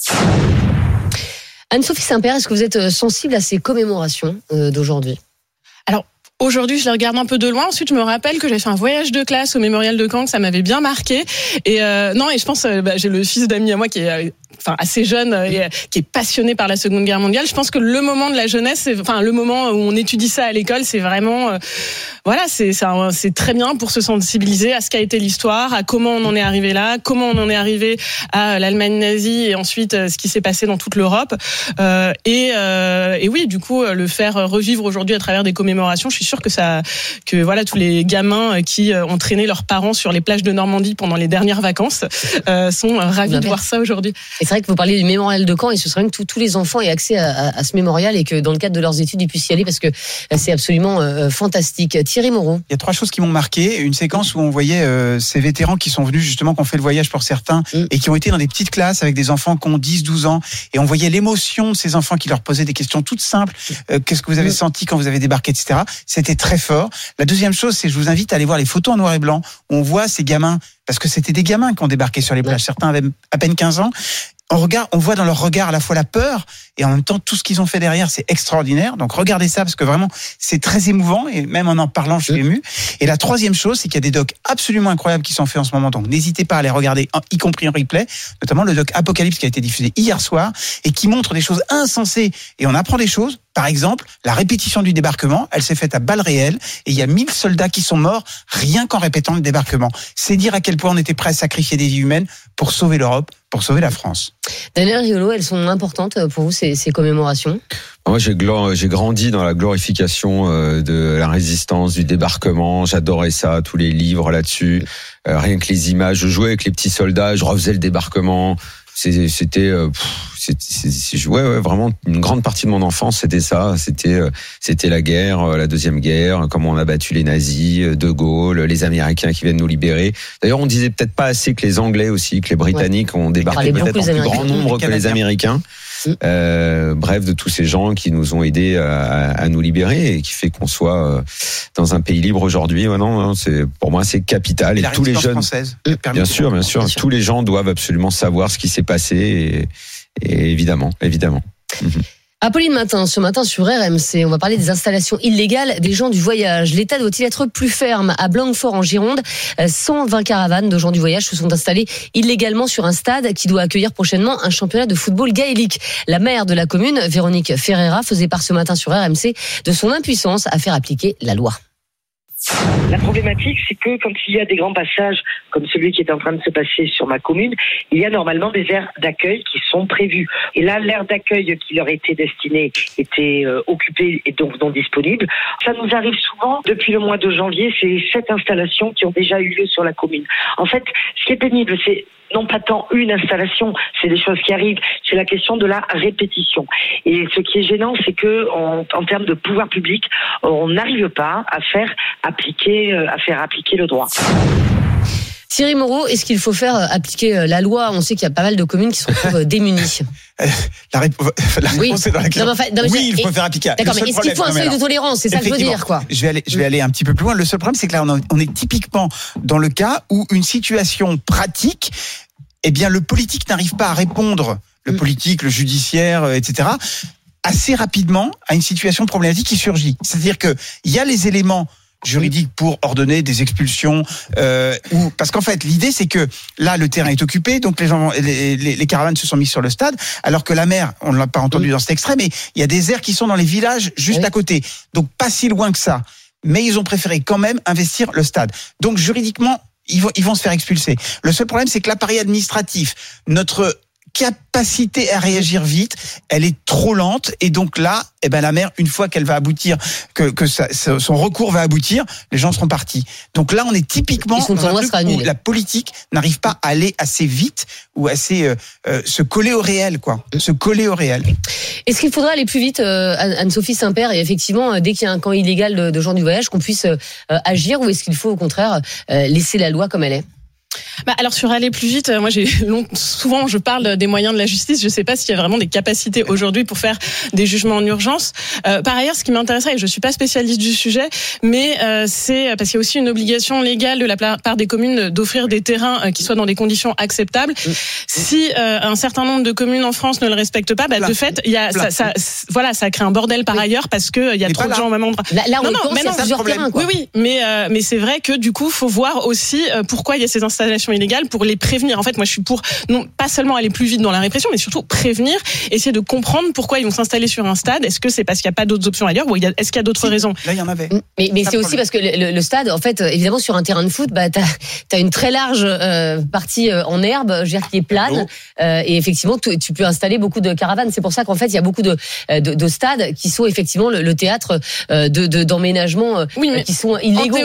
C: Anne-Sophie Saint-Père, est-ce que vous êtes sensible à ces commémorations d'aujourd'hui?
G: Alors, aujourd'hui, je les regarde un peu de loin. Ensuite, je me rappelle que j'ai fait un voyage de classe au mémorial de Caen, que ça m'avait bien marqué. Et je pense, j'ai le fils d'amis à moi qui est assez jeune et qui est passionné par la Seconde Guerre mondiale. Je pense que le moment de la jeunesse, le moment où on étudie ça à l'école, c'est vraiment, c'est très bien pour se sensibiliser à ce qu'a été l'histoire, à comment on en est arrivé là, comment on en est arrivé à l'Allemagne nazie et ensuite ce qui s'est passé dans toute l'Europe. Et oui, du coup, le faire revivre aujourd'hui à travers des commémorations, je suis sûre que tous les gamins qui ont traîné leurs parents sur les plages de Normandie pendant les dernières vacances sont ravis de voir ça aujourd'hui.
C: Et c'est vrai que vous parliez du mémorial de Caen et ce serait bien que tous les enfants aient accès à ce mémorial et que dans le cadre de leurs études, ils puissent y aller parce que c'est absolument fantastique. Thierry Moreau.
E: Il y a 3 choses qui m'ont marqué. Une séquence où on voyait ces vétérans qui sont venus justement, qui ont fait le voyage pour certains et qui ont été dans des petites classes avec des enfants qui ont 10-12 ans. Et on voyait l'émotion de ces enfants qui leur posaient des questions toutes simples. Qu'est-ce que vous avez senti quand vous avez débarqué, etc. C'était très fort. La deuxième chose, c'est je vous invite à aller voir les photos en noir et blanc. On voit ces gamins, parce que c'était des gamins qui ont débarqué sur les plages. Certains avaient à peine 15 ans. On voit dans leur regard à la fois la peur et en même temps tout ce qu'ils ont fait derrière, c'est extraordinaire. Donc regardez ça parce que vraiment c'est très émouvant et même en parlant je suis ému. Et la troisième chose, c'est qu'il y a des docs absolument incroyables qui sont faits en ce moment. Donc n'hésitez pas à les regarder, y compris en replay, notamment le doc Apocalypse qui a été diffusé hier soir et qui montre des choses insensées et on apprend des choses. Par exemple, la répétition du débarquement, elle s'est faite à balles réelles et il y a 1000 soldats qui sont morts rien qu'en répétant le débarquement. C'est dire à quel point on était prêt à sacrifier des vies humaines pour sauver l'Europe, pour sauver la France.
C: Daniel Riolo, elles sont importantes pour vous, ces commémorations ?
F: Moi, j'ai grandi dans la glorification de la résistance, du débarquement. J'adorais ça, tous les livres là-dessus. Rien que les images. Je jouais avec les petits soldats, je refaisais le débarquement. C'était vraiment une grande partie de mon enfance, c'était ça. C'était la guerre, la deuxième guerre, comment on a battu les nazis, De Gaulle, les Américains qui viennent nous libérer. D'ailleurs, on disait peut-être pas assez que les Anglais aussi, que les Britanniques ont débarqué peut-être en plus grand nombre que les Américains. Bref, de tous ces gens qui nous ont aidés à nous libérer et qui fait qu'on soit dans un pays libre aujourd'hui. Non, pour moi c'est capital. Et tous les jeunes, bien sûr, tous les gens doivent absolument savoir ce qui s'est passé et évidemment.
C: Apolline Matin, ce matin sur RMC, on va parler des installations illégales des gens du voyage. L'État doit-il être plus ferme ? À Blanquefort en Gironde, 120 caravanes de gens du voyage se sont installées illégalement sur un stade qui doit accueillir prochainement un championnat de football gaélique. La maire de la commune, Véronique Ferreira, faisait part ce matin sur RMC de son impuissance à faire appliquer la loi.
M: La problématique, c'est que quand il y a des grands passages comme celui qui est en train de se passer sur ma commune, il y a normalement des aires d'accueil qui sont prévues. Et là, l'aire d'accueil qui leur était destinée était occupée et donc non disponible. Ça nous arrive souvent, depuis le mois de janvier, c'est 7 installations qui ont déjà eu lieu sur la commune. En fait, ce qui est pénible, c'est non pas tant une installation, c'est des choses qui arrivent, c'est la question de la répétition. Et ce qui est gênant, c'est que en termes de pouvoir public, on n'arrive pas à faire appliquer le droit.
C: Thierry Moreau, est-ce qu'il faut faire appliquer la loi ? On sait qu'il y a pas mal de communes qui sont démunies.
E: La réponse est dans la question. Oui, il faut faire appliquer.
C: D'accord, mais est-ce qu'il faut un seuil de tolérance ? C'est ça que je veux dire, quoi.
E: Je vais aller un petit peu plus loin. Le seul problème, c'est que là, on est typiquement dans le cas où une situation pratique, eh bien, le politique n'arrive pas à répondre, le politique, le judiciaire, etc., assez rapidement à une situation problématique qui surgit. C'est-à-dire que il y a les éléments juridiques pour ordonner des expulsions, parce qu'en fait l'idée c'est que là le terrain est occupé, donc les caravanes se sont mises sur le stade, alors que la mer, on ne l'a pas entendu dans cet extrait, mais il y a des aires qui sont dans les villages juste à côté, donc pas si loin que ça, mais ils ont préféré quand même investir le stade. Donc juridiquement ils vont se faire expulser. Le seul problème c'est que l'appareil administratif, notre capacité à réagir vite, elle est trop lente, et donc là, la maire, une fois qu'elle va aboutir, son recours va aboutir, les gens seront partis. Donc là, on est typiquement dans un truc où la politique n'arrive pas à aller assez vite ou assez se coller au réel, quoi. Se coller au réel.
C: Est-ce qu'il faudra aller plus vite, Anne-Sophie Saint-Père, et effectivement, dès qu'il y a un camp illégal de gens du voyage, qu'on puisse agir, ou est-ce qu'il faut au contraire laisser la loi comme elle est ?
G: Alors sur aller plus vite, moi souvent je parle des moyens de la justice. Je sais pas s'il y a vraiment des capacités aujourd'hui pour faire des jugements en urgence. Par ailleurs, ce qui m'intéresserait, et je suis pas spécialiste du sujet, mais c'est parce qu'il y a aussi une obligation légale de la part des communes d'offrir des terrains qui soient dans des conditions acceptables. Si un certain nombre de communes en France ne le respectent pas, de fait, il y a ça crée un bordel par ailleurs, parce que il y a trop de gens au même endroit.
C: Là on pense qu'il y a plusieurs terrains, quoi.
G: Oui, mais c'est vrai que du coup, faut voir aussi pourquoi il y a ces installations illégales, pour les prévenir. En fait, moi, je suis pour non pas seulement aller plus vite dans la répression, mais surtout prévenir, essayer de comprendre pourquoi ils vont s'installer sur un stade. Est-ce que c'est parce qu'il n'y a pas d'autres options ailleurs, ou est-ce qu'il y a d'autres raisons ?
E: Là, il y en avait.
C: Mais c'est aussi parce que le stade, en fait, évidemment, sur un terrain de foot, t'as une très large partie en herbe, je veux dire, qui est plane, et effectivement, tu peux installer beaucoup de caravanes. C'est pour ça qu'en fait, il y a beaucoup de stades qui sont effectivement le théâtre d'emménagements qui sont illégaux.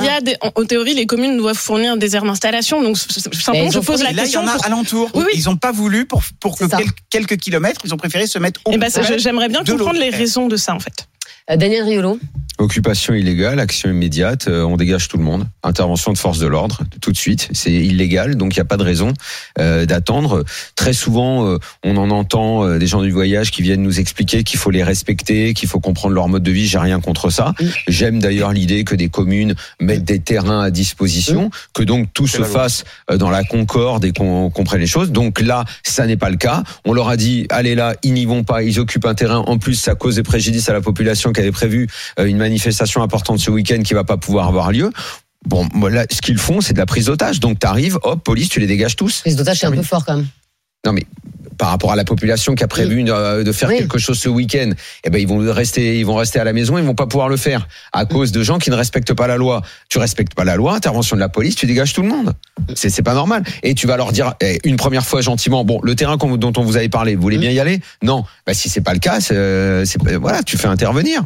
G: En théorie, les communes doivent fournir des aires d'installation. Donc simplement, je pose la question.
E: Là, il y en a alentour. Oui. Ils n'ont pas voulu pour que quelques kilomètres, ils ont préféré se mettre au
G: j'aimerais bien comprendre les raisons de ça, en fait.
C: Daniel Riolo.
F: Occupation illégale, action immédiate, on dégage tout le monde. Intervention de force de l'ordre, tout de suite. C'est illégal, donc il n'y a pas de raison d'attendre. Très souvent, on en entend des gens du voyage qui viennent nous expliquer qu'il faut les respecter, qu'il faut comprendre leur mode de vie. J'ai rien contre ça. J'aime d'ailleurs l'idée que des communes mettent des terrains à disposition, que donc tout se fasse dans la concorde et qu'on comprenne les choses. Donc là, ça n'est pas le cas. On leur a dit, allez là, ils n'y vont pas, ils occupent un terrain. En plus, ça cause des préjudices à la population qui avait prévu une manifestation importante ce week-end qui va pas pouvoir avoir lieu. Bon, là, ce qu'ils font, c'est de la prise d'otage. Donc t'arrives, hop, police, tu les dégages tous.
C: Prise d'otage, c'est un peu fort quand même.
F: Non mais par rapport à la population qui a prévu de faire quelque chose ce week-end, eh ben ils vont rester à la maison, ils vont pas pouvoir le faire à cause de gens qui ne respectent pas la loi. Tu respectes pas la loi, intervention de la police, tu dégages tout le monde. C'est pas normal. Et tu vas leur dire une première fois gentiment, bon, le terrain dont on vous avait parlé, vous voulez bien y aller ? Non. Bah si c'est pas le cas, voilà, tu fais intervenir.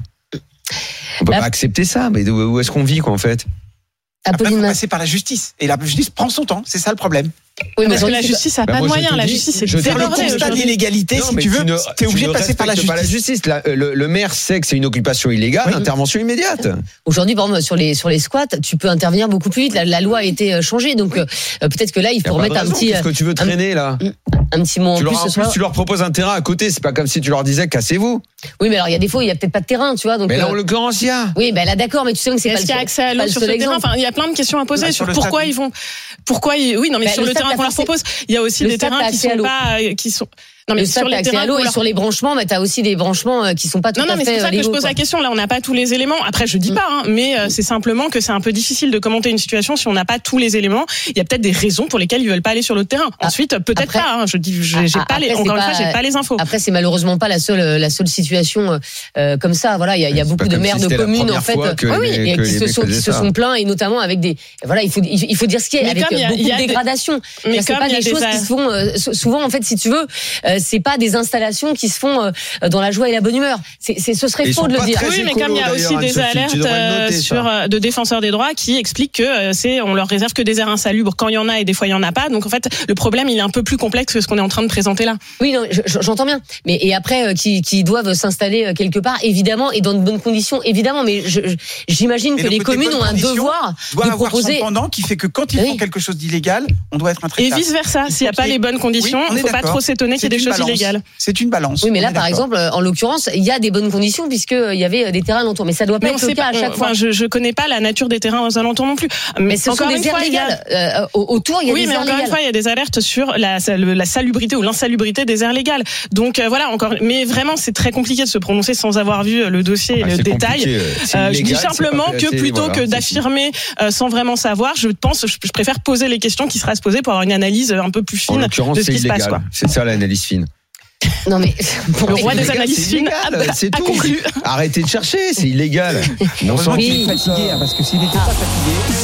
F: On peut pas accepter ça. Mais où est-ce qu'on vit quoi en fait ?
E: Après, il faut passer par la justice. Et la justice prend son temps. C'est ça le problème.
G: Oui, mais parce que la justice n'a pas de moyens. La justice, c'est
E: faire le constat d'illégalité. Si tu veux, t'es obligé de passer par la justice.
F: Le maire sait que c'est une occupation illégale, intervention immédiate.
C: Aujourd'hui, par exemple, sur les squats, tu peux intervenir beaucoup plus vite. La loi a été changée, donc peut-être que là, il faut remettre un petit.
F: Qu'est-ce que tu veux traîner là ?
C: Un petit mot en plus.
F: En plus, tu leur proposes un terrain à côté. C'est pas comme si tu leur disais cassez-vous.
C: Oui, mais alors il y a des fois, il y a peut-être pas de terrain, tu vois. Donc.
F: Mais là, en l'occurrence, il y a.
C: Oui, ben là, d'accord, mais tu sais que c'est pas.
G: Est-ce qu'il y a accès à l'eau sur ce terrain ? Enfin, il y a plein de questions à poser sur pourquoi ils vont. Oui, non, mais sur le terrain qu'on leur propose, il y a aussi des terrains qui sont. Non, mais sur les terrains
C: et sur les branchements, mais t'as aussi des branchements qui sont pas tout à fait.
G: Non, mais c'est pour ça que je pose la question. Là, on n'a pas tous les éléments. Après, je dis pas, mais c'est simplement que c'est un peu difficile de commenter une situation si on n'a pas tous les éléments. Il y a peut-être des raisons pour lesquelles ils veulent pas aller sur le terrain. Ensuite, peut-être pas. Je dis, j'ai pas les infos.
C: Après, c'est malheureusement pas la seule situation comme ça. Voilà, il y a beaucoup de maires de communes en fait, qui se sont plaints et notamment avec des. Voilà, il faut dire ce qui est avec beaucoup de dégradation.
G: Mais
C: c'est pas des choses qui se font souvent en fait, si tu veux. C'est pas des installations qui se font dans la joie et la bonne humeur. Ce serait faux de le dire.
G: Oui, mais comme il y a aussi des alertes de défenseurs des droits qui expliquent que on leur réserve que des aires insalubres quand il y en a et des fois il y en a pas. Donc en fait, le problème il est un peu plus complexe que ce qu'on est en train de présenter là.
C: Oui, non, j'entends bien. Mais et après qui doivent s'installer quelque part, évidemment, et dans de bonnes conditions, évidemment. Mais j'imagine que les communes ont un devoir de proposer.
E: Cependant, qui fait que quand ils font quelque chose d'illégal, on doit être intraitable.
G: Et vice versa, s'il n'y a pas les bonnes conditions, il ne faut pas trop s'étonner qu'il y ait des choses illégales.
E: C'est une balance.
C: Oui, mais là, par exemple, en l'occurrence, il y a des bonnes conditions puisqu'il y avait des terrains alentours. Mais ça doit pas être le cas à chaque fois.
G: Je connais pas la nature des terrains aux alentours non plus.
C: Mais ce sont des aires légales. Autour, il y a des aires légales. Oui, mais encore une fois,
G: il y a des alertes sur la salubrité ou l'insalubrité des aires légales. Donc voilà, encore. Mais vraiment, c'est très compliqué de se prononcer sans avoir vu le dossier et le détail. Je dis simplement que plutôt que d'affirmer sans vraiment savoir, je préfère poser les questions qui seraient à se poser pour avoir une analyse un peu plus fine de ce qui se passe.
F: C'est ça l'analyse fine.
C: Non mais
G: le roi des analyses fines
F: a
G: conclu.
F: Arrêtez de chercher, c'est illégal.
E: Heureusement qu'il est fatigué, parce que s'il n'était pas fatigué.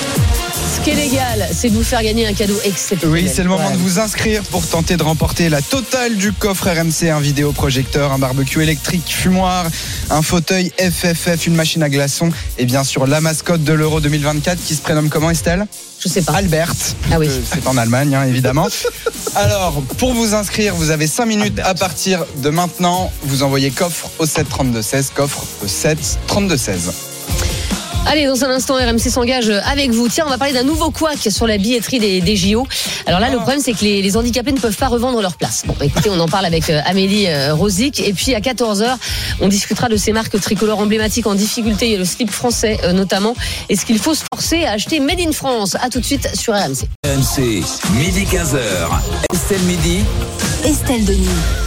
C: Ce qui est légal, c'est de vous faire gagner un cadeau exceptionnel.
D: Oui, c'est le moment de vous inscrire pour tenter de remporter la totale du coffre RMC, un vidéoprojecteur, un barbecue électrique, fumoir, un fauteuil FFF, une machine à glaçons et bien sûr la mascotte de l'Euro 2024 qui se prénomme comment, Estelle ?
C: Je sais pas.
D: Albert.
C: Ah oui.
D: C'est en Allemagne, évidemment. Alors, pour vous inscrire, vous avez 5 minutes à partir de maintenant. Vous envoyez coffre au 7 32 16, coffre au 7 32 16.
C: Allez, dans un instant, RMC s'engage avec vous. Tiens, on va parler d'un nouveau couac sur la billetterie des JO. Alors là, le problème, c'est que les handicapés ne peuvent pas revendre leur place. Bon, écoutez, on en parle avec Amélie Rosic. Et puis, à 14h, on discutera de ces marques tricolores emblématiques en difficulté. Il y a le slip français, notamment. Est-ce qu'il faut se forcer à acheter Made in France ? À tout de suite sur RMC.
B: RMC, midi 15h. Estelle Midi.
A: Estelle Denis.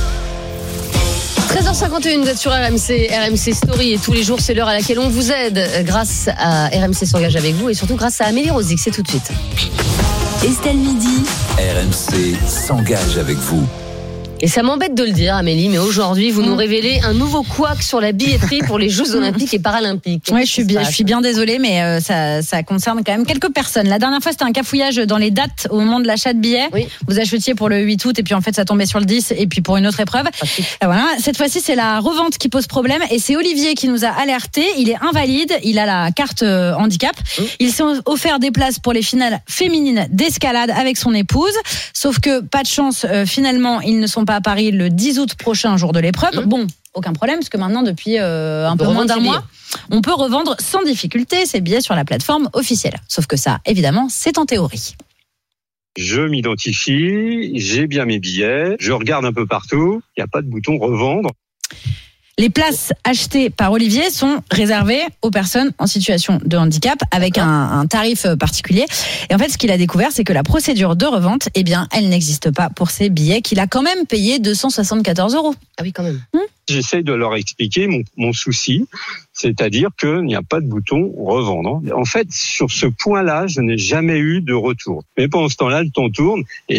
C: 13h51, vous êtes sur RMC Story et tous les jours c'est l'heure à laquelle on vous aide grâce à RMC s'engage avec vous et surtout grâce à Amélie Rosic, c'est tout de suite.
A: Estelle Midi.
B: RMC s'engage avec vous.
C: Et ça m'embête de le dire, Amélie, mais aujourd'hui, vous nous révélez un nouveau couac sur la billetterie pour les Jeux Olympiques et Paralympiques.
N: Oui, je suis bien désolée, mais ça concerne quand même quelques personnes. La dernière fois, c'était un cafouillage dans les dates au moment de l'achat de billets. Oui. Vous achetiez pour le 8 août et puis en fait, ça tombait sur le 10 et puis pour une autre épreuve. Voilà. Cette fois-ci, c'est la revente qui pose problème et c'est Olivier qui nous a alertés. Il est invalide, il a la carte handicap. Il s'est offert des places pour les finales féminines d'escalade avec son épouse. Sauf que, pas de chance, finalement, ils ne sont pas à Paris le 10 août prochain, jour de l'épreuve. Bon, aucun problème, parce que maintenant, depuis un peu moins d'un mois, on peut revendre sans difficulté ces billets sur la plateforme officielle. Sauf que ça, évidemment, c'est en théorie.
O: Je m'identifie, j'ai bien mes billets, je regarde un peu partout, il n'y a pas de bouton revendre.
N: Les places achetées par Olivier sont réservées aux personnes en situation de handicap avec un tarif particulier. Et en fait, ce qu'il a découvert, c'est que la procédure de revente, eh bien, elle n'existe pas pour ces billets qu'il a quand même payé 274 €.
C: Ah oui, quand même.
O: J'essaye de leur expliquer mon souci, c'est-à-dire qu'il n'y a pas de bouton revendre. En fait, sur ce point-là, je n'ai jamais eu de retour. Mais pendant ce temps-là, le temps tourne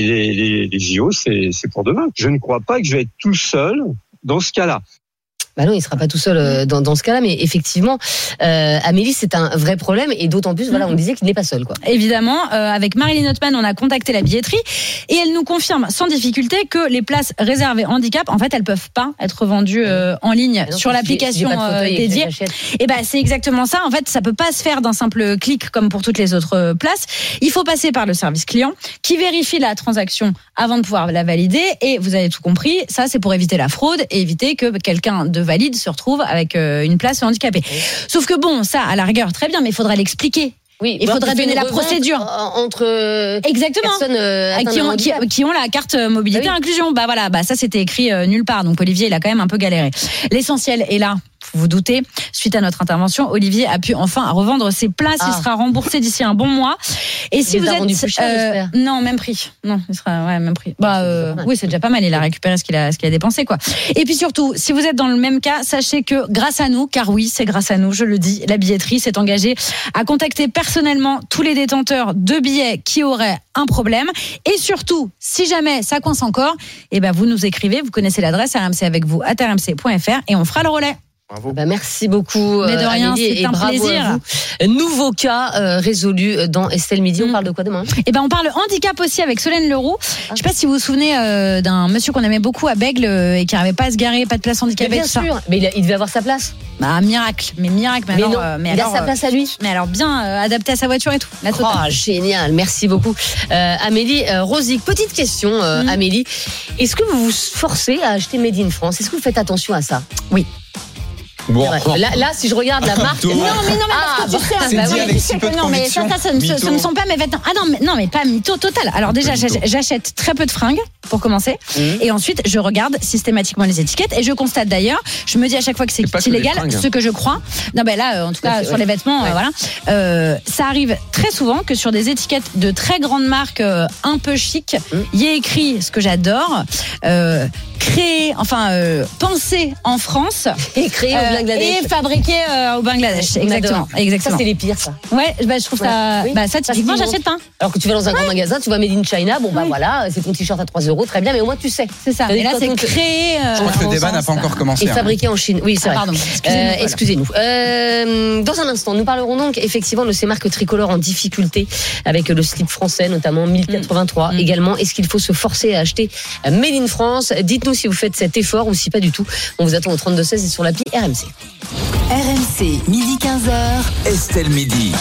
O: et les JO, c'est pour demain. Je ne crois pas que je vais être tout seul dans ce cas-là.
C: Bah non, il sera pas tout seul dans ce cas-là, mais effectivement, Amélie, c'est un vrai problème et d'autant plus, voilà, on disait qu'il n'est pas seul, quoi.
N: Évidemment, avec Marilyn Hotman, on a contacté la billetterie et elle nous confirme sans difficulté que les places réservées handicap, en fait, elles peuvent pas être vendues en ligne sur l'application dédiée. Et ben, c'est exactement ça. En fait, ça peut pas se faire d'un simple clic comme pour toutes les autres places. Il faut passer par le service client qui vérifie la transaction avant de pouvoir la valider. Et vous avez tout compris, ça, c'est pour éviter la fraude et éviter que quelqu'un de valide se retrouve avec une place handicapée. Sauf que bon, ça, à la rigueur, très bien, mais il faudrait l'expliquer.
C: Oui,
N: il faudrait donner la procédure
C: entre
N: exactement
C: personnes
N: qui ont la carte mobilité inclusion. Bah voilà, bah ça c'était écrit nulle part. Donc Olivier, il a quand même un peu galéré. L'essentiel est là. Vous vous doutez, suite à notre intervention, Olivier a pu enfin revendre ses places. Il sera remboursé d'ici un bon mois. Et si vous êtes
C: plus cher,
N: non, même prix. Non, il sera même prix. Oui, c'est déjà pas mal. Il a récupéré ce qu'il a dépensé, quoi. Et puis surtout, si vous êtes dans le même cas, sachez que grâce à nous, car oui, c'est grâce à nous, je le dis, la billetterie s'est engagée à contacter personnellement tous les détenteurs de billets qui auraient un problème. Et surtout, si jamais ça coince encore, eh ben vous nous écrivez. Vous connaissez l'adresse rmcavecvous@rmc.fr et on fera le relais.
C: Bravo. Bah merci beaucoup.
N: Mais de rien,
C: Amélie,
N: c'est un plaisir.
C: Nouveau cas résolu dans Estelle Midi. On parle de quoi demain ?
N: Eh ben on parle handicap aussi avec Solène Leroux. Je sais pas si vous vous souvenez d'un monsieur qu'on aimait beaucoup à Bègle et qui n'arrivait pas à se garer, pas de place handicapée.
C: Bien sûr, mais il devait avoir sa place.
N: Bah miracle. Mais
C: il a sa place à lui.
N: Mais alors bien adapté à sa voiture et tout.
C: Génial, merci beaucoup Amélie. Rosic, petite question Amélie. Est-ce que vous vous forcez à acheter Made in France ? Est-ce que vous faites attention à ça ?
N: Oui.
F: Bon.
C: Là, si je regarde la marque.
N: Non, mais parce que tu sais, mais ça, ce ne sont pas mes vêtements. Ah non, mais pas mytho total. Alors déjà, j'achète très peu de fringues pour commencer, et ensuite je regarde systématiquement les étiquettes et je constate d'ailleurs, je me dis à chaque fois que c'est illégal, ce que je crois. Non, ben là, en tout cas sur les vêtements, voilà, ça arrive très souvent que sur des étiquettes de très grandes marques, un peu chic, il y ait écrit ce que j'adore. Pensé en France
C: et créé au Bangladesh
N: et fabriqué au Bangladesh. Exactement.
C: Ça c'est les pires, ça.
N: Ouais, je trouve ça. Oui. Ça typiquement, j'achète pas.
C: Alors que tu vas dans un grand magasin, tu vois Made in China, bon voilà, c'est ton t-shirt à 3 €, très bien, mais au moins tu sais.
N: C'est ça. Et là, c'est créé.
D: Je crois que le débat n'a pas encore commencé.
C: Et fabriqué en Chine. Oui, c'est vrai.
N: Pardon.
C: Excusez-nous. Dans un instant, nous parlerons donc effectivement de ces marques tricolores en difficulté avec le slip français, notamment 1083. Également, est-ce qu'il faut se forcer à acheter Made in France ? Dites-nous si vous faites cet effort ou si pas du tout. On vous attend au 32-16 et sur l'appli RMC.
A: RMC, midi 15h.
B: Estelle Midi.